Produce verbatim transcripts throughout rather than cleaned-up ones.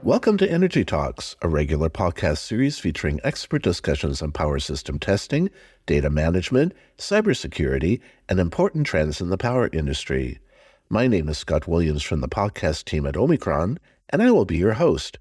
Welcome to Energy Talks, a regular podcast series featuring expert discussions on power system testing, data management, cybersecurity, and important trends in the power industry. My name is Scott Williams from the podcast team at Omicron, and I will be your host.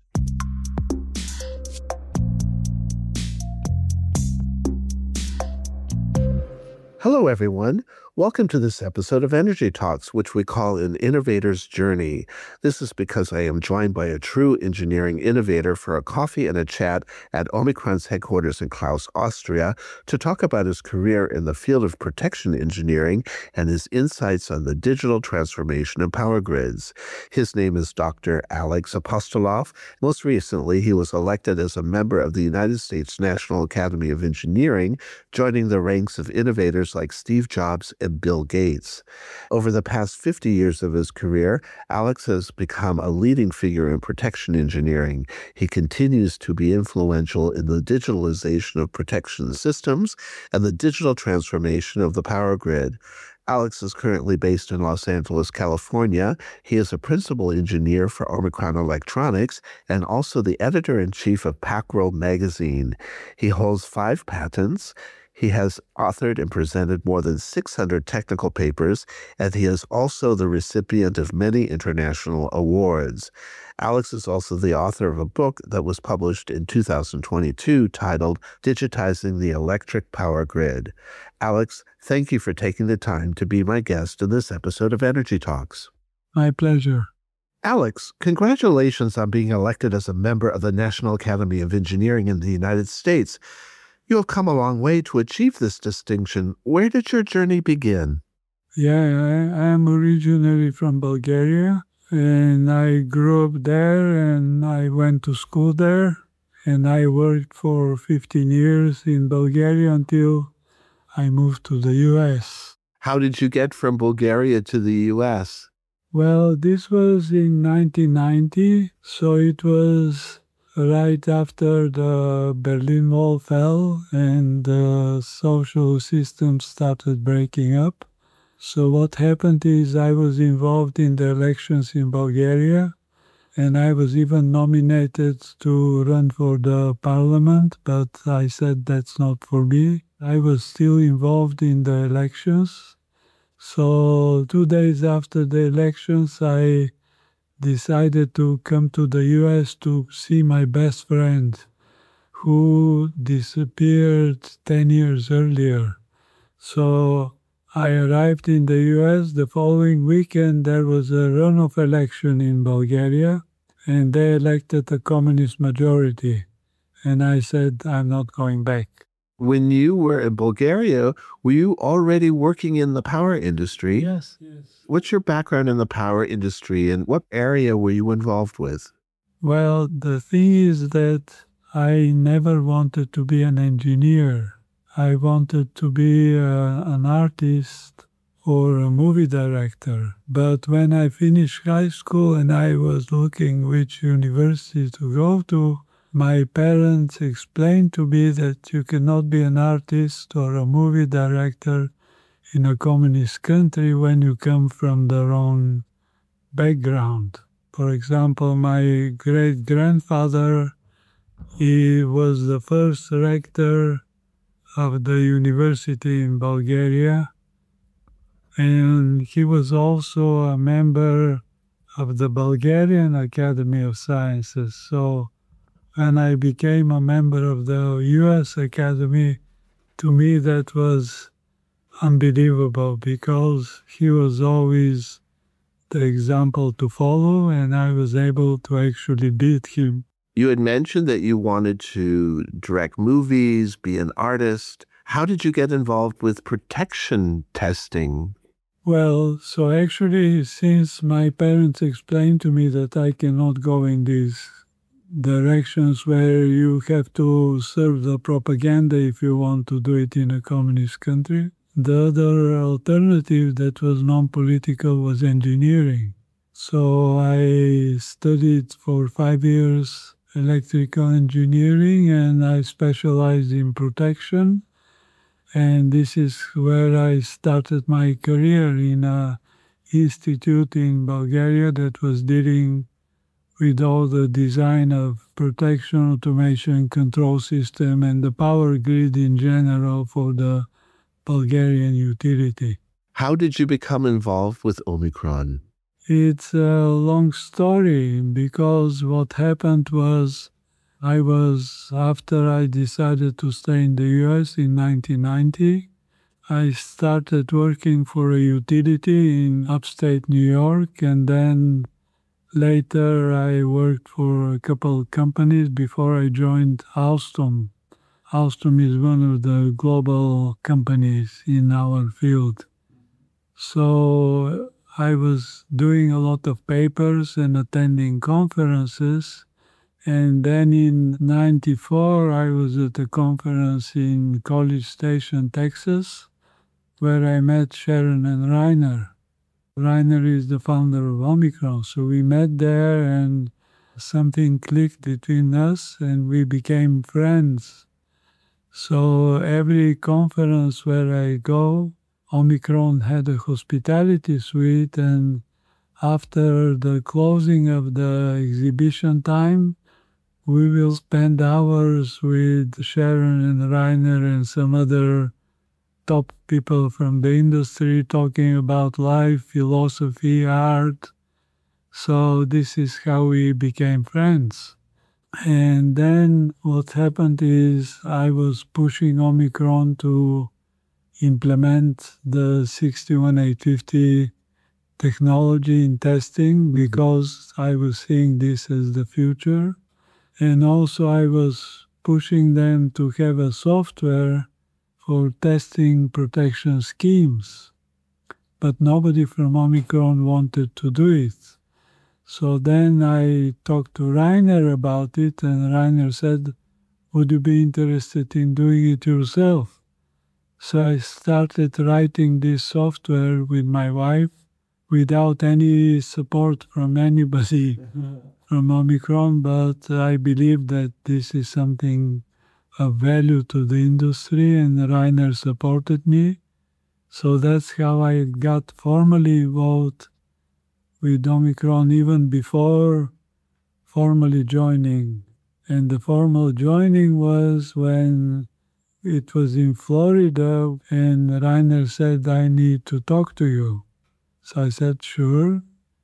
Hello, everyone. Welcome to this episode of Energy Talks, which we call An Innovator's Journey. This is because I am joined by a true engineering innovator for a coffee and a chat at Omicron's headquarters in Klaus, Austria, to talk about his career in the field of protection engineering and his insights on the digital transformation of power grids. His name is Doctor Alex Apostolov. Most recently, he was elected as a member of the United States National Academy of Engineering, joining the ranks of innovators like Steve Jobs and Bill Gates. Over the past fifty years of his career, Alex has become a leading figure in protection engineering. He continues to be influential in the digitalization of protection systems and the digital transformation of the power grid. Alex is currently based in Los Angeles, California. He is a principal engineer for Omicron Electronics and also the editor-in-chief of PacWorld magazine. He holds five patents. He has authored and presented more than six hundred technical papers, and he is also the recipient of many international awards. Alex is also the author of a book that was published in two thousand twenty-two titled Digitizing the Electric Power Grid. Alex, thank you for taking the time to be my guest in this episode of Energy Talks. My pleasure. Alex, congratulations on being elected as a member of the National Academy of Engineering in the United States. You have come a long way to achieve this distinction. Where did your journey begin? Yeah, I, I am originally from Bulgaria, and I grew up there, and I went to school there, and I worked for fifteen years in Bulgaria until I moved to the U S. How did you get from Bulgaria to the U S? Well, this was in nineteen ninety, so it was right after the Berlin Wall fell and the social system started breaking up. So what happened is I was involved in the elections in Bulgaria, and I was even nominated to run for the parliament, but I said that's not for me. I was still involved in the elections. So two days after the elections, I decided to come to the U S to see my best friend who disappeared ten years earlier. So I arrived in the U S. The following weekend, there was a runoff election in Bulgaria, and they elected a communist majority. And I said, I'm not going back. When you were in Bulgaria, were you already working in the power industry? Yes, yes. What's your background in the power industry, and what area were you involved with? Well, the thing is that I never wanted to be an engineer. I wanted to be uh, an artist or a movie director. But when I finished high school and I was looking which university to go to, my parents explained to me that you cannot be an artist or a movie director in a communist country when you come from the wrong background. For example, my great-grandfather, he was the first rector of the university in Bulgaria, and he was also a member of the Bulgarian Academy of Sciences. So when I became a member of the U S Academy, to me that was unbelievable because he was always the example to follow, and I was able to actually beat him. You had mentioned that you wanted to direct movies, be an artist. How did you get involved with protection testing? Well, so actually, since my parents explained to me that I cannot go in these directions where you have to serve the propaganda if you want to do it in a communist country, the other alternative that was non-political was engineering. So I studied for five years electrical engineering, and I specialized in protection. And this is where I started my career in an institute in Bulgaria that was dealing with all the design of protection, automation, control system, and the power grid in general for the Bulgarian utility. How did you become involved with Omicron? It's a long story because what happened was I was, after I decided to stay in the U S in nineteen ninety, I started working for a utility in upstate New York, and then later I worked for a couple of companies before I joined Alstom. Alstom is one of the global companies in our field. So I was doing a lot of papers and attending conferences. And then in ninety-four, I was at a conference in College Station, Texas, where I met Sharon and Rainer. Rainer is the founder of Omicron. So we met there and something clicked between us and we became friends. So every conference where I go, Omicron had a hospitality suite, and after the closing of the exhibition time, we will spend hours with Sharon and Rainer and some other top people from the industry talking about life, philosophy, art. So this is how we became friends. And then what happened is I was pushing Omicron to implement the sixty-one eight fifty technology in testing because I was seeing this as the future. And also I was pushing them to have a software for testing protection schemes. But nobody from Omicron wanted to do it. So then I talked to Rainer about it, and Rainer said, would you be interested in doing it yourself? So I started writing this software with my wife without any support from anybody from Omicron, but I believe that this is something of value to the industry, and Rainer supported me. So that's how I got formally involved with Omicron even before formally joining. And the formal joining was when it was in Florida and Rainer said, I need to talk to you. So I said, sure.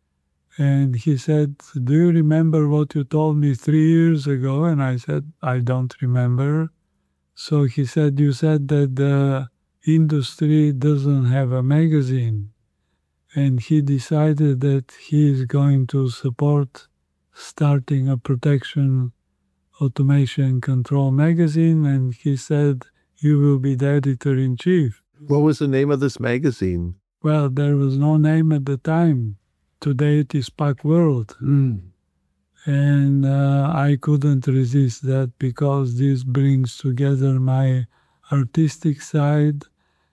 And he said, do you remember what you told me three years ago? And I said, I don't remember. So he said, you said that the industry doesn't have a magazine. And he decided that he is going to support starting a protection, automation, control magazine. And he said, you will be the editor-in-chief. What was the name of this magazine? Well, there was no name at the time. Today it is Pack World. Mm. And uh, I couldn't resist that because this brings together my artistic side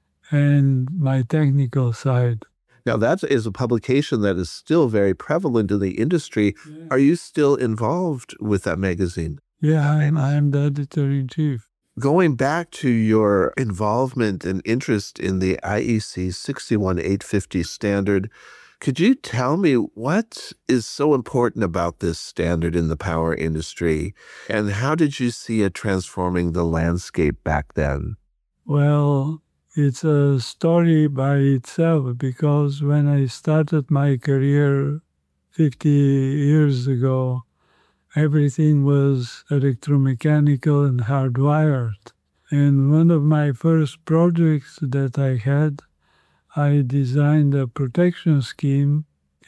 and my technical side. Now, that is a publication that is still very prevalent in the industry. Yeah. Are you still involved with that magazine? Yeah, I'm, I'm the editor-in-chief. Going back to your involvement and interest in the I E C sixty-one eight fifty standard, could you tell me what is so important about this standard in the power industry, and how did you see it transforming the landscape back then? Well, it's a story by itself because when I started my career fifty years ago, everything was electromechanical and hardwired. And one of my first projects that I had, I designed a protection scheme,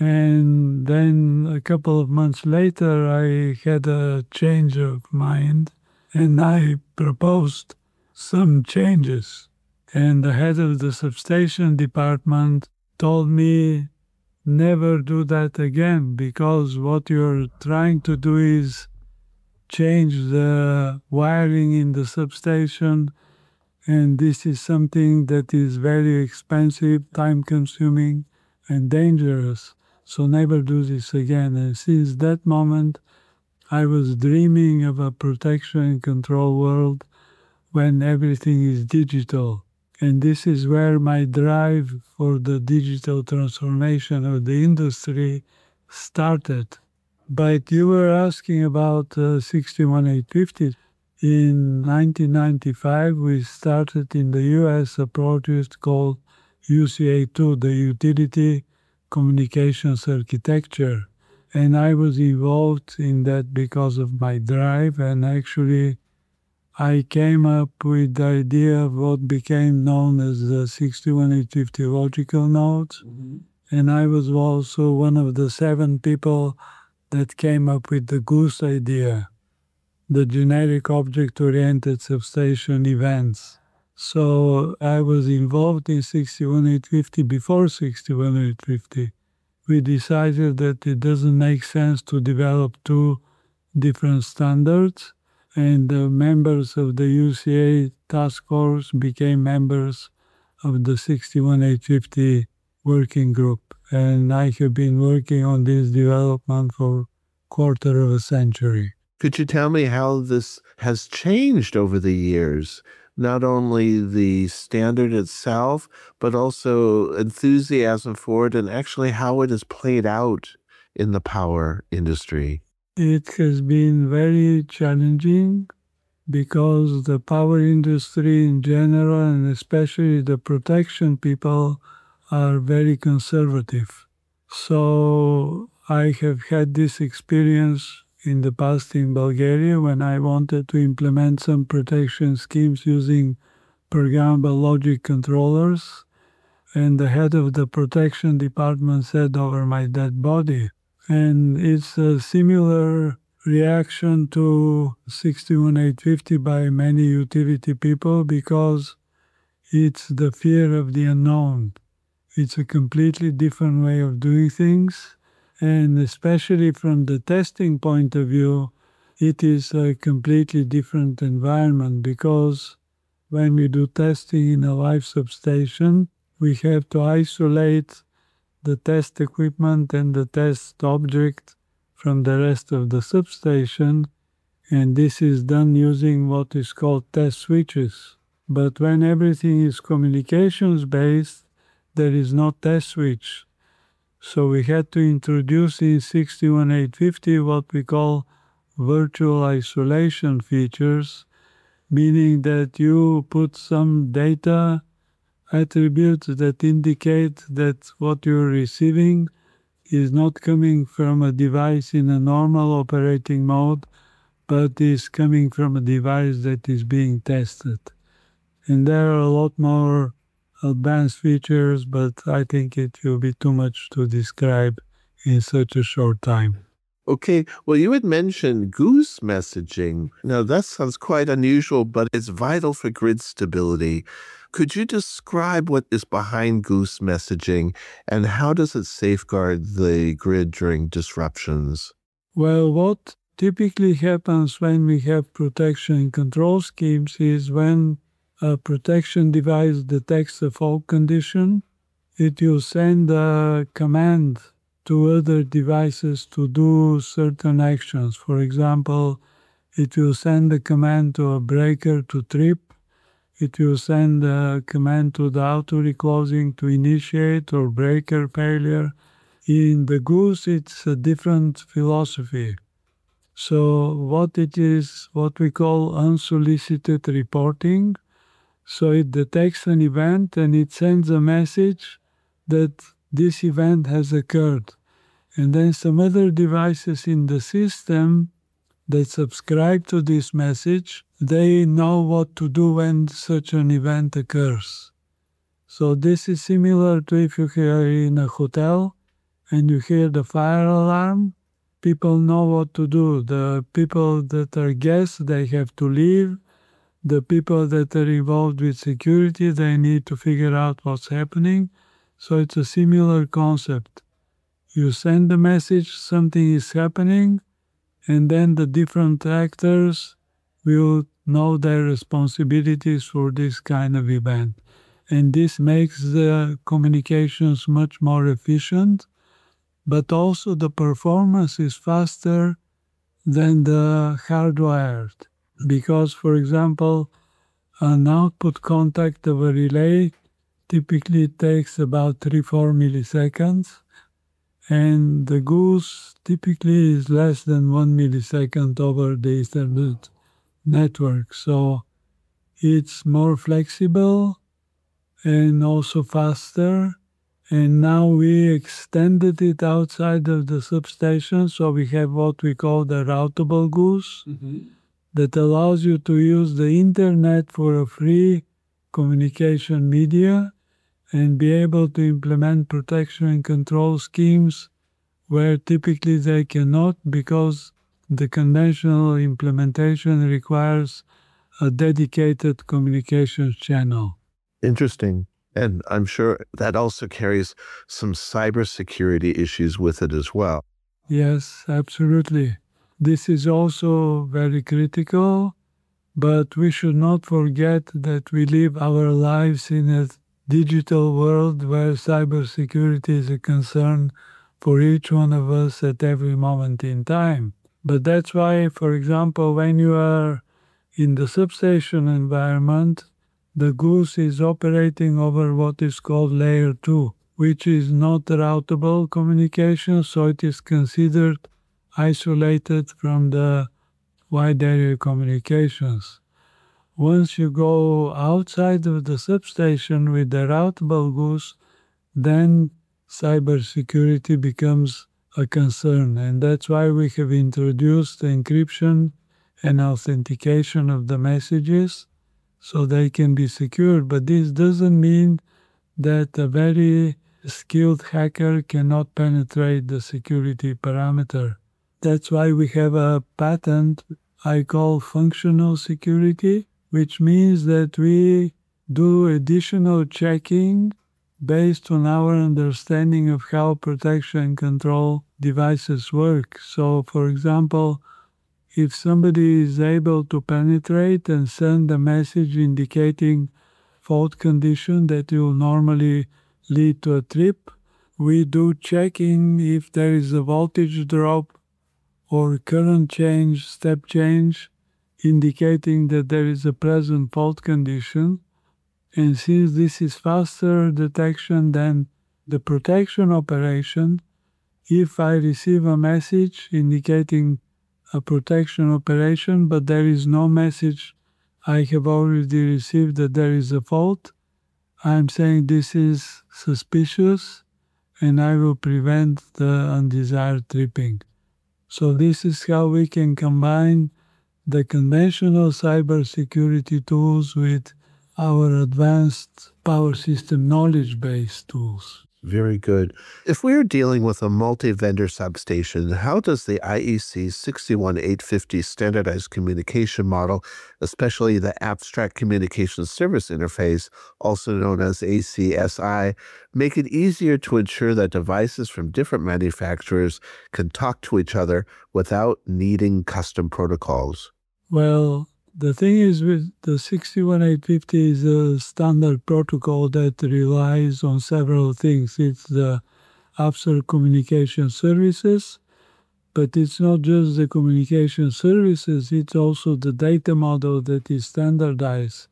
and then a couple of months later I had a change of mind and I proposed some changes. And the head of the substation department told me, never do that again, because what you're trying to do is change the wiring in the substation, and this is something that is very expensive, time-consuming, and dangerous. So never do this again. And since that moment, I was dreaming of a protection and control world when everything is digital. And this is where my drive for the digital transformation of the industry started. But you were asking about uh, sixty-one eight fifty. In nineteen ninety-five, we started in the U S a project called U C A two, the Utility Communications Architecture. And I was involved in that because of my drive, and actually I came up with the idea of what became known as the sixty-one eight fifty logical nodes. Mm-hmm. And I was also one of the seven people that came up with the GOOSE idea, the generic object-oriented substation events. So I was involved in sixty-one eight fifty before sixty-one eight fifty. We decided that it doesn't make sense to develop two different standards, and the members of the U C A task force became members of the sixty-one eight fifty working group. And I have been working on this development for a quarter of a century. Could you tell me how this has changed over the years? Not only the standard itself, but also enthusiasm for it and actually how it is played out in the power industry. It has been very challenging because the power industry in general, and especially the protection people, are very conservative. So I have had this experience in the past in Bulgaria when I wanted to implement some protection schemes using programmable logic controllers, and the head of the protection department said over my dead body. And it's a similar reaction to sixty-one eight fifty by many utility people because it's the fear of the unknown. It's a completely different way of doing things. And especially from the testing point of view, it is a completely different environment because when we do testing in a live substation, we have to isolate the test equipment and the test object from the rest of the substation, and this is done using what is called test switches. But when everything is communications based, there is no test switch. So we had to introduce in sixty-one eight fifty what we call virtual isolation features, meaning that you put some data attributes that indicate that what you're receiving is not coming from a device in a normal operating mode, but is coming from a device that is being tested. And there are a lot more advanced features, but I think it will be too much to describe in such a short time. Okay, well, you had mentioned GOOSE messaging. Now, that sounds quite unusual, but it's vital for grid stability. Could you describe what is behind GOOSE messaging and how does it safeguard the grid during disruptions? Well, what typically happens when we have protection control schemes is when a protection device detects a fault condition, it will send a command to other devices to do certain actions. For example, it will send a command to a breaker to trip. It will send a command to the auto-reclosing to initiate or breaker failure. In the GOOSE, it's a different philosophy. So what it is, what we call unsolicited reporting. So it detects an event and it sends a message that this event has occurred. And then some other devices in the system that subscribe to this message, they know what to do when such an event occurs. So this is similar to if you are in a hotel and you hear the fire alarm, people know what to do. The people that are guests, they have to leave. The people that are involved with security, they need to figure out what's happening. So it's a similar concept. You send the message, something is happening, and then the different actors will know their responsibilities for this kind of event. And this makes the communications much more efficient, but also the performance is faster than the hardwired. Because, for example, an output contact of a relay typically takes about three to four milliseconds, and the goose typically is less than one millisecond over the Ethernet network. So it's more flexible and also faster. And now we extended it outside of the substation, so we have what we call the routable goose mm-hmm. that allows you to use the internet for a free communication media and be able to implement protection and control schemes where typically they cannot, because the conventional implementation requires a dedicated communications channel. Interesting. And I'm sure that also carries some cybersecurity issues with it as well. Yes, absolutely. This is also very critical, but we should not forget that we live our lives in a digital world where cybersecurity is a concern for each one of us at every moment in time. But that's why, for example, when you are in the substation environment, the goose is operating over what is called layer two, which is not routable communication, so it is considered isolated from the wide area communications. Once you go outside of the substation with the routable goose, then cybersecurity becomes a concern, and that's why we have introduced encryption and authentication of the messages so they can be secured. But this doesn't mean that a very skilled hacker cannot penetrate the security parameter. That's why we have a patent I call functional security, which means that we do additional checking based on our understanding of how protection and control devices work. So, for example, if somebody is able to penetrate and send a message indicating fault condition that will normally lead to a trip, we do checking if there is a voltage drop or current change, step change, indicating that there is a present fault condition. And since this is faster detection than the protection operation, if I receive a message indicating a protection operation, but there is no message I have already received that there is a fault, I'm saying this is suspicious and I will prevent the undesired tripping. So this is how we can combine the conventional cybersecurity tools with our advanced power system knowledge-based tools. Very good. If we're dealing with a multi-vendor substation, how does the I E C six one eight five zero standardized communication model, especially the Abstract Communication Service Interface, also known as A C S I, make it easier to ensure that devices from different manufacturers can talk to each other without needing custom protocols? Well, the thing is with the six one eight five zero is a standard protocol that relies on several things. It's the Abstract Communication Services, but it's not just the communication services, it's also the data model that is standardized.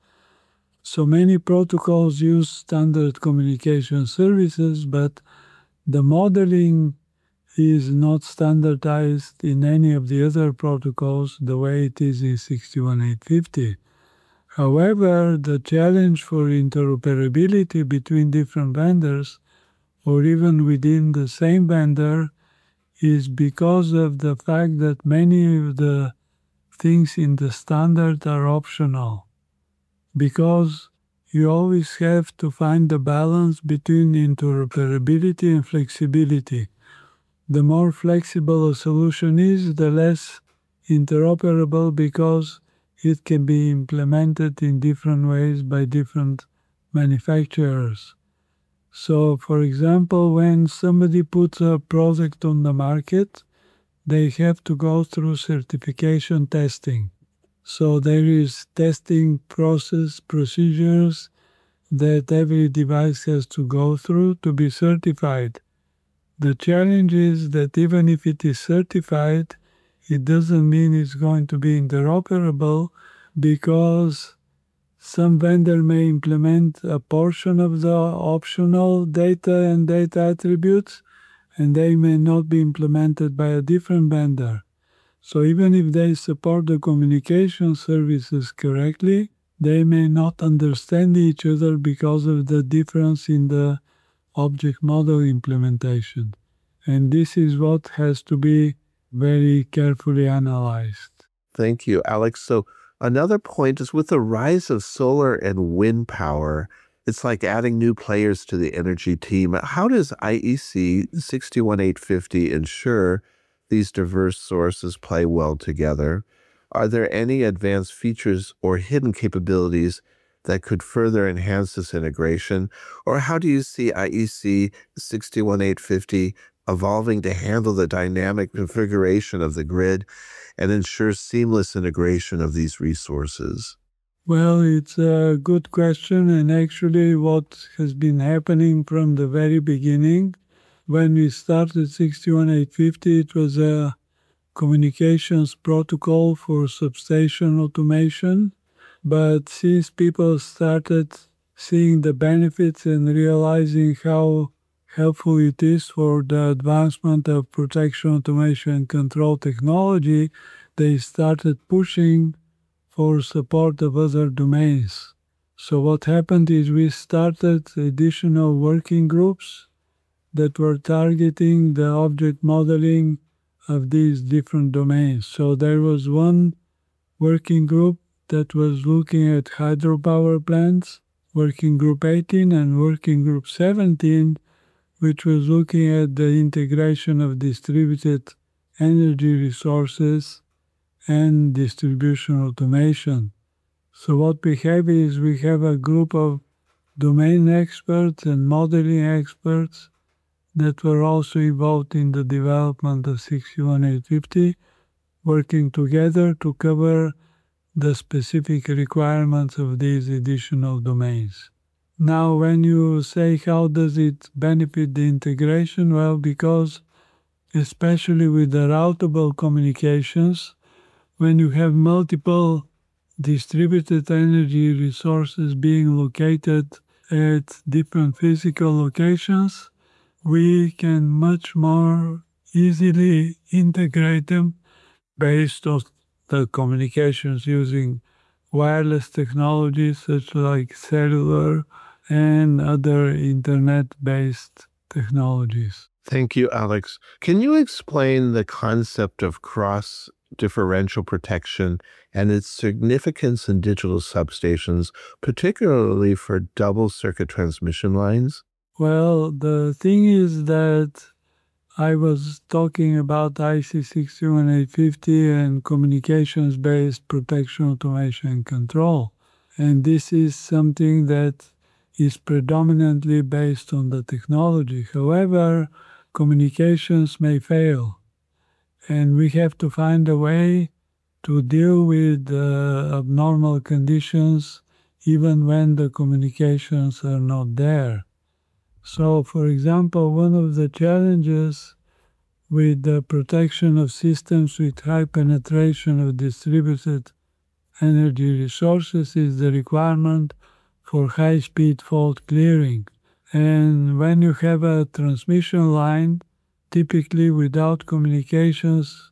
So many protocols use standard communication services, but the modeling is not standardized in any of the other protocols the way it is in six one eight five zero. However, the challenge for interoperability between different vendors or even within the same vendor is because of the fact that many of the things in the standard are optional. Because you always have to find the balance between interoperability and flexibility. The more flexible a solution is, the less interoperable because it can be implemented in different ways by different manufacturers. So, for example, when somebody puts a product on the market, they have to go through certification testing. So there is testing process, procedures that every device has to go through to be certified. The challenge is that even if it is certified, it doesn't mean it's going to be interoperable because some vendor may implement a portion of the optional data and data attributes, and they may not be implemented by a different vendor. So even if they support the communication services correctly, they may not understand each other because of the difference in the object model implementation. And this is what has to be very carefully analyzed. Thank you, Alex. So another point is with the rise of solar and wind power, it's like adding new players to the energy team. How does I E C six one eight five zero ensure these diverse sources play well together? Are there any advanced features or hidden capabilities that could further enhance this integration? Or how do you see I E C six one eight five zero evolving to handle the dynamic configuration of the grid and ensure seamless integration of these resources? Well, it's a good question, and actually what has been happening from the very beginning, when we started six one eight five zero, it was a communications protocol for substation automation. But since people started seeing the benefits and realizing how helpful it is for the advancement of protection, automation, and control technology, they started pushing for support of other domains. So what happened is we started additional working groups that were targeting the object modeling of these different domains. So there was one working group that was looking at hydropower plants, working group eighteen, and working group seventeen, which was looking at the integration of distributed energy resources and distribution automation. So what we have is we have a group of domain experts and modeling experts that were also involved in the development of six one eight five zero, working together to cover the specific requirements of these additional domains. Now, when you say how does it benefit the integration? Well, because especially with the routable communications, when you have multiple distributed energy resources being located at different physical locations, we can much more easily integrate them based on the communications using wireless technologies such like cellular and other internet-based technologies. Thank you, Alex. Can you explain the concept of cross differential protection and its significance in digital substations, particularly for double circuit transmission lines? Well, the thing is that I was talking about I E C six one eight five zero and communications-based protection, automation, and control. And this is something that is predominantly based on the technology. However, communications may fail. And we have to find a way to deal with uh, abnormal conditions even when the communications are not there. So, for example, one of the challenges with the protection of systems with high penetration of distributed energy resources is the requirement for high-speed fault clearing. And when you have a transmission line, typically without communications,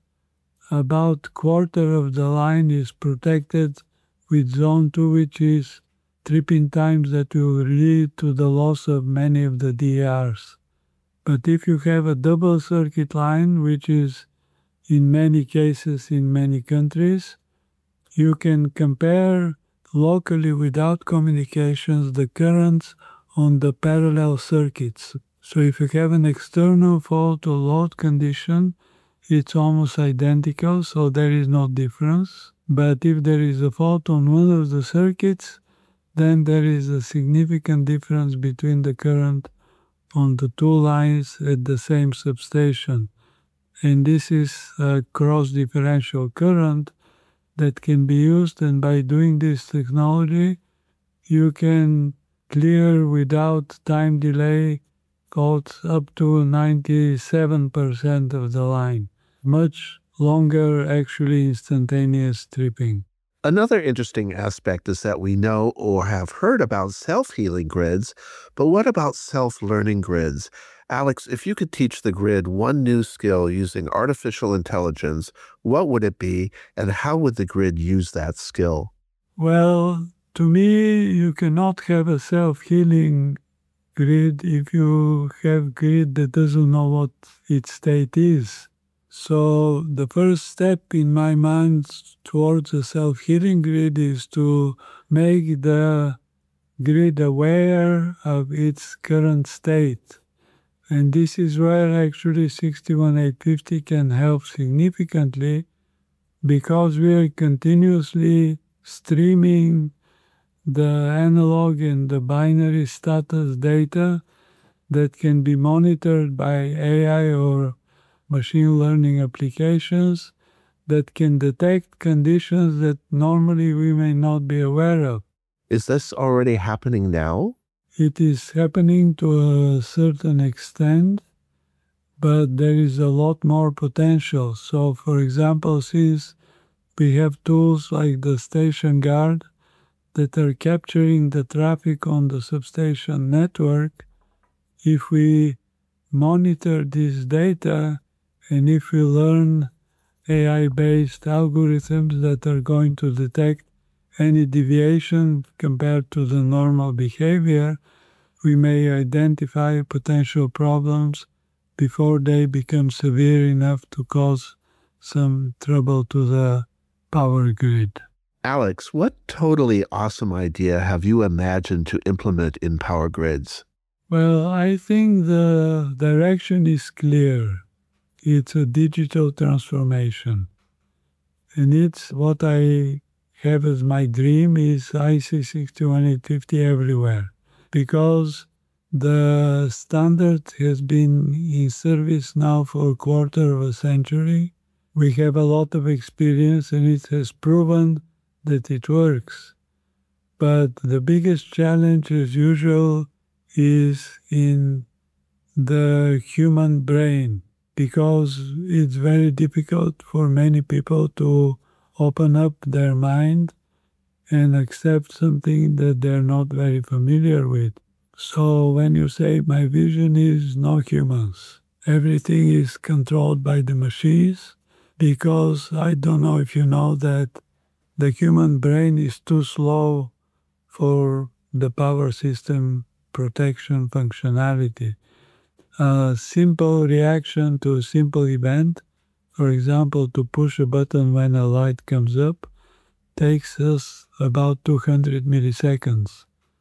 about quarter of the line is protected with zone two, which is tripping times that will lead to the loss of many of the D Rs. But if you have a double circuit line, which is in many cases in many countries, you can compare locally without communications the currents on the parallel circuits. So if you have an external fault or load condition, it's almost identical, so there is no difference. But if there is a fault on one of the circuits, then there is a significant difference between the current on the two lines at the same substation. And this is a cross-differential current that can be used, and by doing this technology, you can clear without time delay faults up to ninety-seven percent of the line. Much longer, actually, instantaneous tripping. Another interesting aspect is that we know or have heard about self-healing grids, but what about self-learning grids? Alex, if you could teach the grid one new skill using artificial intelligence, what would it be, and how would the grid use that skill? Well, to me, you cannot have a self-healing grid if you have grid that doesn't know what its state is. So the first step in my mind towards a self-healing grid is to make the grid aware of its current state. And this is where actually sixty-one eight fifty can help significantly, because we are continuously streaming the analog and the binary status data that can be monitored by A I or machine learning applications that can detect conditions that normally we may not be aware of. Is this already happening now? It is happening to a certain extent, but there is a lot more potential. So, for example, since we have tools like the station guard that are capturing the traffic on the substation network, if we monitor this data and if we learn A I-based algorithms that are going to detect any deviation compared to the normal behavior, we may identify potential problems before they become severe enough to cause some trouble to the power grid. Alex, what totally awesome idea have you imagined to implement in power grids? Well, I think the direction is clear. It's a digital transformation. And it's what I have as my dream is I C sixty-one eight fifty everywhere, because the standard has been in service now for a quarter of a century. We have a lot of experience and it has proven that it works. But the biggest challenge, as usual, is in the human brain, because it's very difficult for many people to open up their mind and accept something that they're not very familiar with. So when you say my vision is no humans, everything is controlled by the machines, because I don't know if you know that the human brain is too slow for the power system protection functionality. A simple reaction to a simple event, for example, to push a button when a light comes up, takes us about two hundred milliseconds.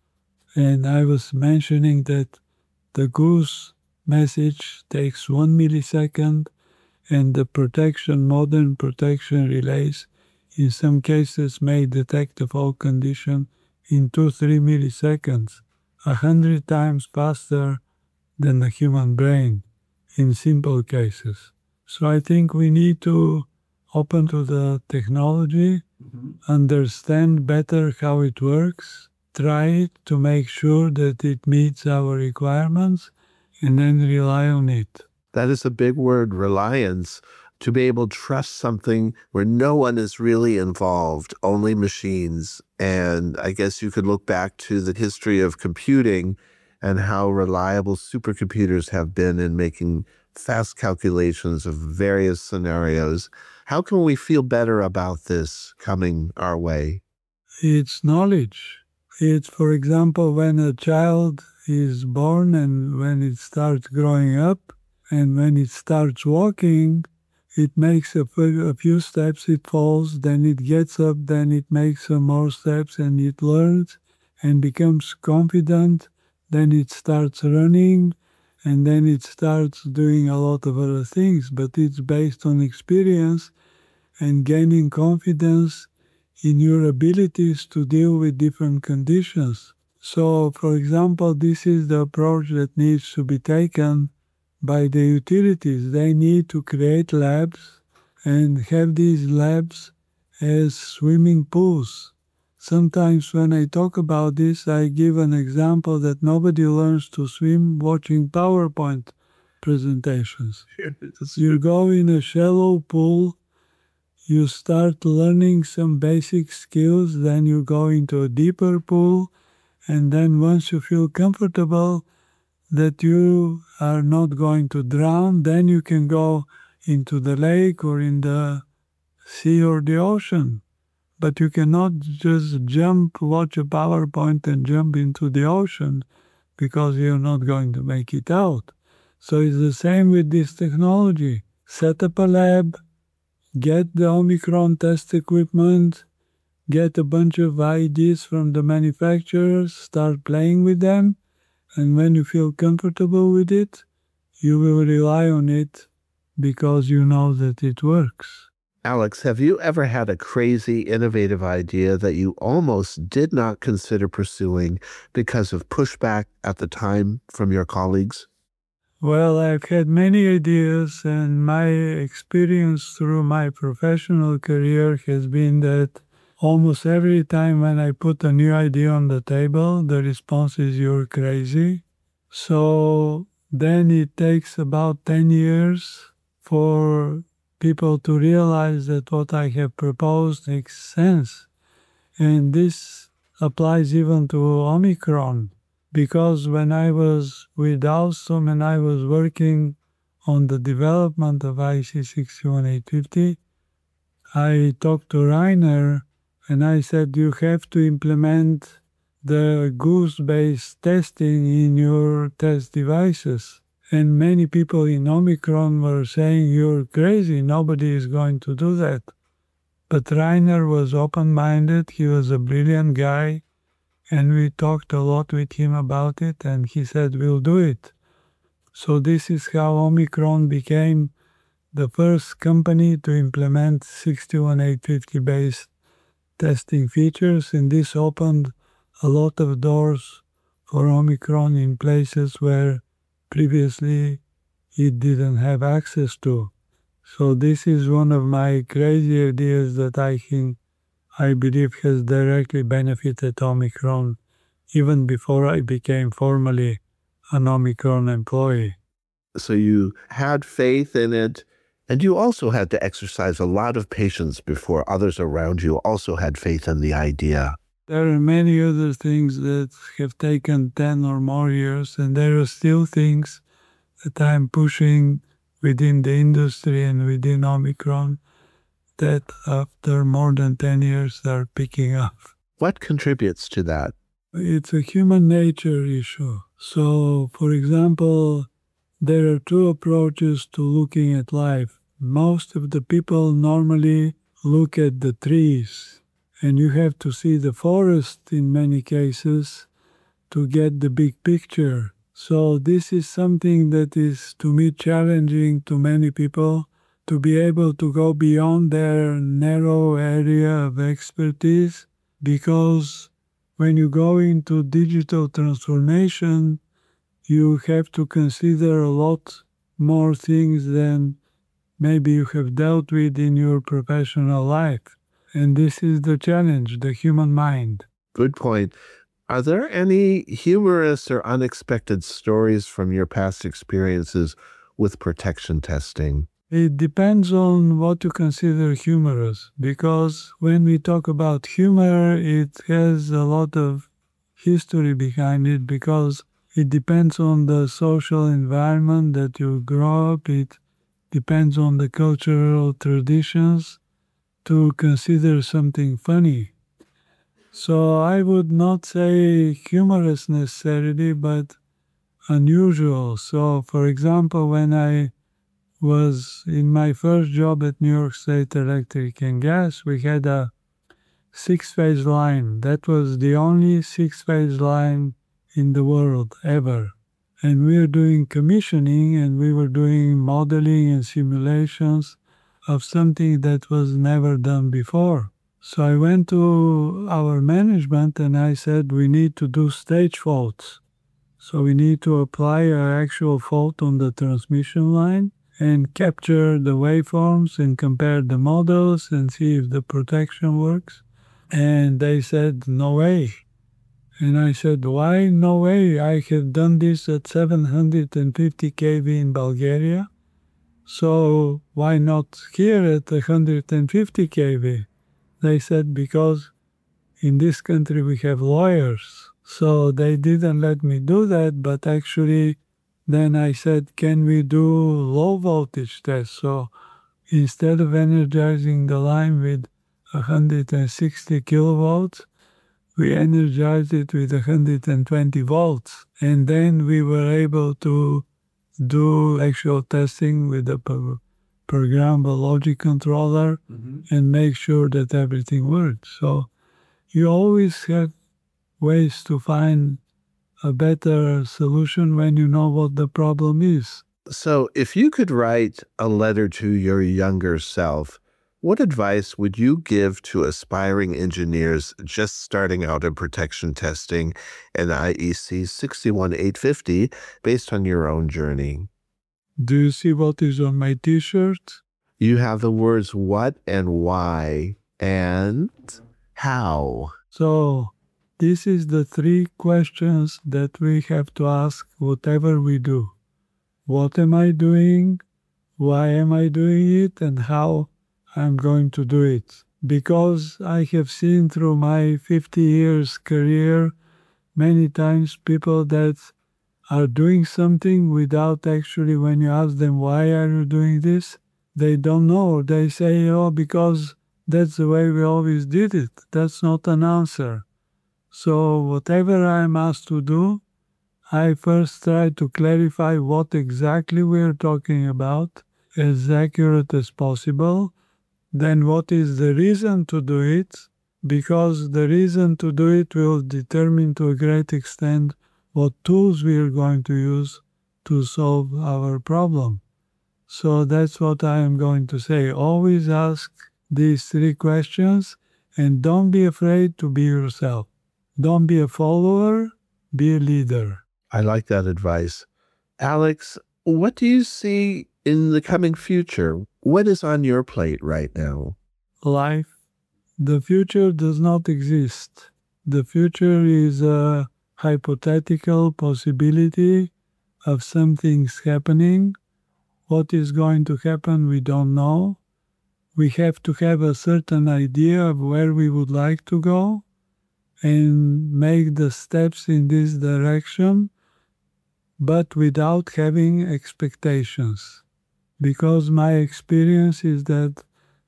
And I was mentioning that the goose message takes one millisecond, and the protection, modern protection relays, in some cases may detect a fault condition in two, three milliseconds, a hundred times faster than the human brain in simple cases. So I think we need to open to the technology, mm-hmm. understand better how it works, try it to make sure that it meets our requirements, and then rely on it. That is a big word, reliance. To be able to trust something where no one is really involved, only machines. And I guess you could look back to the history of computing and how reliable supercomputers have been in making fast calculations of various scenarios. How can we feel better about this coming our way? It's knowledge. It's, for example, when a child is born and when it starts growing up and when it starts walking, it makes a few steps, it falls, then it gets up, then it makes some more steps and it learns and becomes confident. Then it starts running, and then it starts doing a lot of other things, but it's based on experience and gaining confidence in your abilities to deal with different conditions. So, for example, this is the approach that needs to be taken by the utilities. They need to create labs and have these labs as swimming pools. Sometimes when I talk about this, I give an example that nobody learns to swim watching PowerPoint presentations. You go in a shallow pool, you start learning some basic skills, then you go into a deeper pool, and then once you feel comfortable, that you are not going to drown, then you can go into the lake or in the sea or the ocean. But you cannot just jump, watch a PowerPoint and jump into the ocean because you're not going to make it out. So it's the same with this technology. Set up a lab, get the Omicron test equipment, get a bunch of ideas from the manufacturers, start playing with them, and when you feel comfortable with it, you will rely on it because you know that it works. Alex, have you ever had a crazy, innovative idea that you almost did not consider pursuing because of pushback at the time from your colleagues? Well, I've had many ideas, and my experience through my professional career has been that almost every time when I put a new idea on the table, the response is, "You're crazy." So then it takes about ten years for people to realize that what I have proposed makes sense. And this applies even to Omicron, because when I was with Alstom and I was working on the development of I C six one eight five zero, I talked to Rainer and I said, you have to implement the goose-based testing in your test devices. And many people in Omicron were saying, you're crazy, nobody is going to do that. But Rainer was open-minded, he was a brilliant guy, and we talked a lot with him about it, and he said, we'll do it. So this is how Omicron became the first company to implement six one eight five zero based testing features, and this opened a lot of doors for Omicron in places where previously it didn't have access to. So this is one of my crazy ideas that I think, I believe has directly benefited Omicron even before I became formally an Omicron employee. So you had faith in it, and you also had to exercise a lot of patience before others around you also had faith in the idea. There are many other things that have taken ten or more years, and there are still things that I'm pushing within the industry and within Omicron that after more than ten years are picking up. What contributes to that? It's a human nature issue. So, for example, there are two approaches to looking at life. Most of the people normally look at the trees, and you have to see the forest in many cases to get the big picture. So this is something that is, to me, challenging to many people, to be able to go beyond their narrow area of expertise, because when you go into digital transformation, you have to consider a lot more things than maybe you have dealt with in your professional life. And this is the challenge, the human mind. Good point. Are there any humorous or unexpected stories from your past experiences with protection testing? It depends on what you consider humorous, because when we talk about humor, it has a lot of history behind it, because it depends on the social environment that you grow up. It depends on the cultural traditions to consider something funny. So I would not say humorous necessarily, but unusual. So, for example, when I was in my first job at New York State Electric and Gas, we had a six-phase line. That was the only six-phase line in the world ever. And we were doing commissioning, and we were doing modeling and simulations of something that was never done before. So I went to our management and I said, we need to do stage faults. So we need to apply an actual fault on the transmission line and capture the waveforms and compare the models and see if the protection works. And they said, no way. And I said, why no way? I have done this at seven hundred fifty kV in Bulgaria. So why not here at one hundred fifty kV? They said, because in this country we have lawyers. So they didn't let me do that, but actually Then I said, can we do low voltage tests? So instead of energizing the line with one hundred sixty kilovolts, we energized it with one hundred twenty volts. And then we were able to do actual testing with the pro- programmable logic controller mm-hmm. and make sure that everything works. So you always have ways to find a better solution when you know what the problem is. So if you could write a letter to your younger self, what advice would you give to aspiring engineers just starting out in protection testing and I E C six one eight fifty based on your own journey? Do you see what is on my t-shirt? You have the words what and why and how. So this is the three questions that we have to ask whatever we do. What am I doing? Why am I doing it? And how I'm going to do it? Because I have seen through my fifty years career many times people that are doing something without actually, when you ask them, why are you doing this? They don't know. They say, oh, because that's the way we always did it. That's not an answer. So whatever I'm asked to do, I first try to clarify what exactly we're talking about as accurate as possible. Then what is the reason to do it? Because the reason to do it will determine to a great extent what tools we are going to use to solve our problem. So that's what I am going to say. Always ask these three questions and don't be afraid to be yourself. Don't be a follower, be a leader. I like that advice. Alex, what do you see in the coming future? What is on your plate right now? Life. The future does not exist. The future is a hypothetical possibility of some things happening. What is going to happen, we don't know. We have to have a certain idea of where we would like to go and make the steps in this direction, but without having expectations. Because my experience is that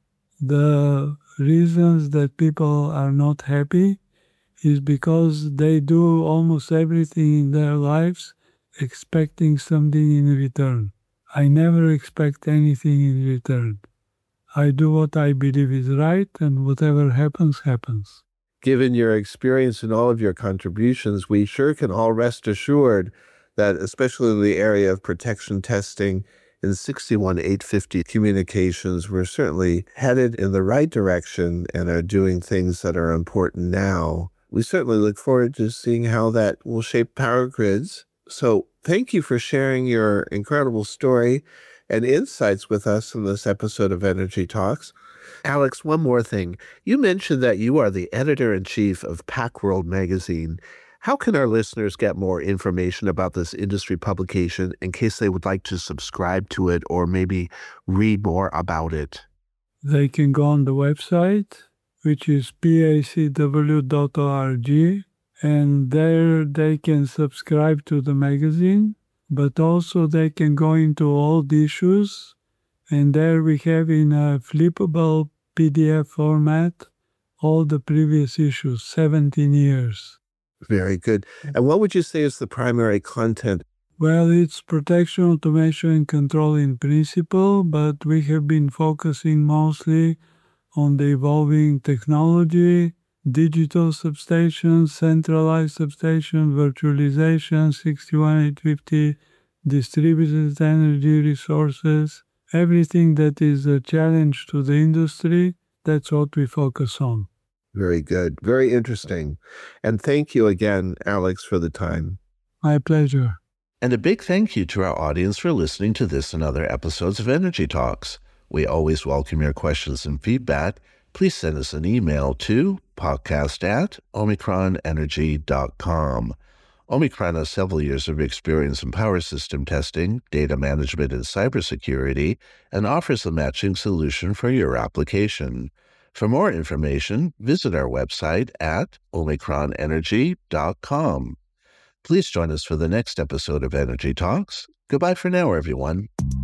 the reasons that people are not happy is because they do almost everything in their lives expecting something in return. I never expect anything in return. I do what I believe is right, and whatever happens, happens. Given your experience and all of your contributions, we sure can all rest assured that, especially in the area of protection testing in six one eight fifty communications, we're certainly headed in the right direction and are doing things that are important now. We certainly look forward to seeing how that will shape power grids. So thank you for sharing your incredible story and insights with us in this episode of Energy Talks. Alex, one more thing. You mentioned that you are the editor-in-chief of PacWorld magazine. How can our listeners get more information about this industry publication in case they would like to subscribe to it or maybe read more about it? They can go on the website, which is pacw dot org, and there they can subscribe to the magazine, but also they can go into all the issues, and there we have in a flippable P D F format all the previous issues, seventeen years. Very good. And what would you say is the primary content? Well, it's protection, automation, and control in principle, but we have been focusing mostly on the evolving technology, digital substations, centralized substation, virtualization, six one eight fifty, distributed energy resources, everything that is a challenge to the industry, that's what we focus on. Very good. Very interesting. And thank you again, Alex, for the time. My pleasure. And a big thank you to our audience for listening to this and other episodes of Energy Talks. We always welcome your questions and feedback. Please send us an email to podcast at omicron energy dot com. Omicron has several years of experience in power system testing, data management, and cybersecurity, and offers a matching solution for your application. For more information, visit our website at omicron energy dot com. Please join us for the next episode of Energy Talks. Goodbye for now, everyone.